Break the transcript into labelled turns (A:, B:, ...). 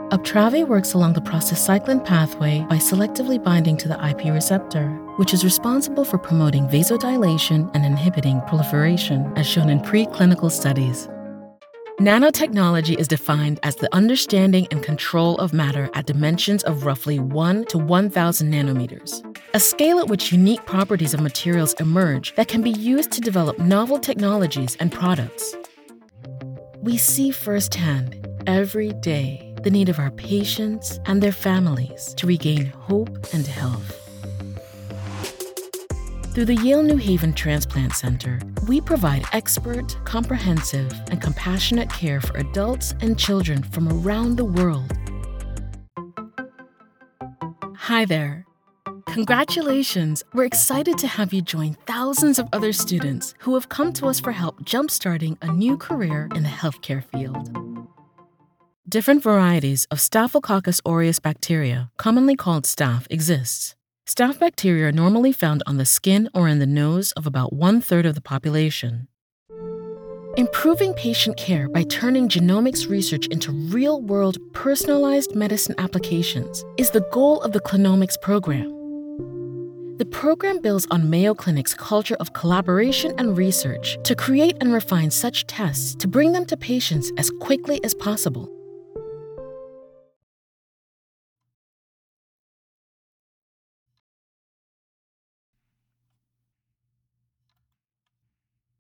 A: Uptravi works along the prostacyclin pathway by selectively binding to the IP receptor, which is responsible for promoting vasodilation and inhibiting proliferation, as shown in preclinical studies. Nanotechnology is defined as the understanding and control of matter at dimensions of roughly 1 to 1,000 nanometers, a scale at which unique properties of materials emerge that can be used to develop novel technologies and products. We see firsthand, every day, the need of our patients and their families to regain hope and health. Through the Yale New Haven Transplant Center, we provide expert, comprehensive, and compassionate care for adults and children from around the world. Hi there. Congratulations! We're excited to have you join thousands of other students who have come to us for help jumpstarting a new career in the healthcare field. Different varieties of Staphylococcus aureus bacteria, commonly called staph, exists. Staph bacteria are normally found on the skin or in the nose of about 1/3 of the population. Improving patient care by turning genomics research into real-world, personalized medicine applications is the goal of the Clinomics program. The program builds on Mayo Clinic's culture of collaboration and research to create and refine such tests to bring them to patients as quickly as possible.